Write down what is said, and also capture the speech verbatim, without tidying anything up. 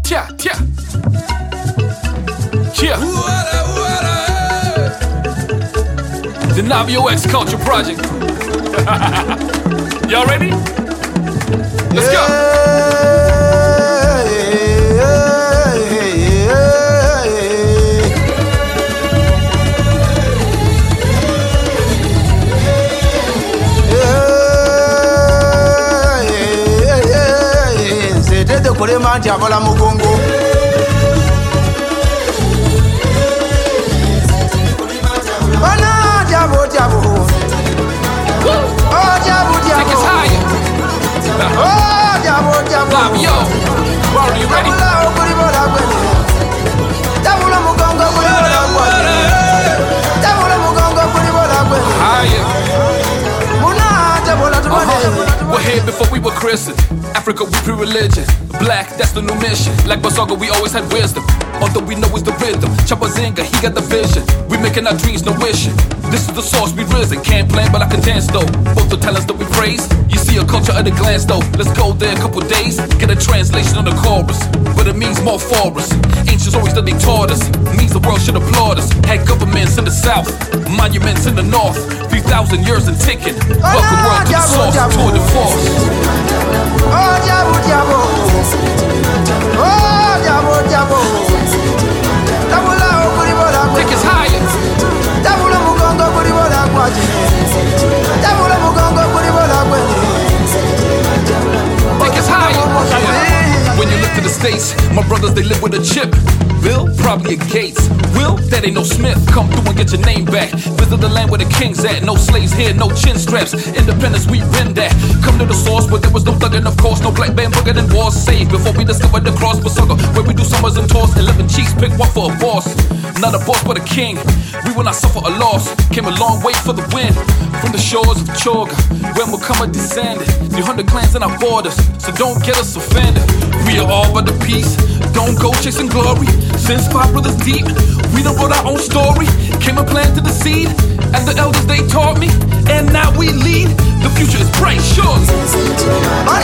Tia, tia. Yeah. The Navio X Culture Project. Y'all ready? Let's go. Kurema jabola mugongo Bana jabo jabo Oh jabo jabo Take us higher. Oh jabo jabo Navio, are you ready? Jabola kuribola kwene Jabola mugongo kuribola kwene Jabola mugongo kuribola kwene Higher. Muna jabola tumane Uh-huh. We're here before we were christened. Africa, we pre-religion. Black, that's the new mission. Like Basaga, we always had wisdom. Although we know it's the rhythm. Chapazinga, he got the vision. We making our dreams, no wishing. This is the source we risen. Can't plan, but I can dance though. Both the talents that we praise. You see a culture at a glance though. Let's go there a couple days. Get a translation on the chorus. But it means more for us. Ancients always that they taught us. It means the world should applaud us. Had governments in the south. Monuments in the north. Three thousand years and ticking. Welcome world to the source. Tour de force. Oh jabo jabo Oh jabo jabo Jabola kuribola Take us higher. Jabola mugongo kuribola kwaje Jabola mugongo kuribola kwaje Take us higher. When you look to the States, my brothers, they live with a chip. Bill, probably a Gates. Will, that ain't no Smith. Come through and get your name back. Visit the land where the king's at. No slaves here, no chin straps. Independence, we been that. Come to the source, but there was no thuggin', of course. No black band booger than wars saved. Before we discovered the cross for sucker, where we do summers and tours. Eleven chiefs, pick one for a boss. Not a boss, but a king. We will not suffer a loss. Came a long way for the win. From the shores of Choga, where Muhammad descended. three hundred clans in our borders, so don't get us offended. We are all but the peace. Don't go chasing glory. Since five brothers deep, we done wrote our own story. Came and planted the seed, and the elders they taught me. And now we lead. The future is bright, sure.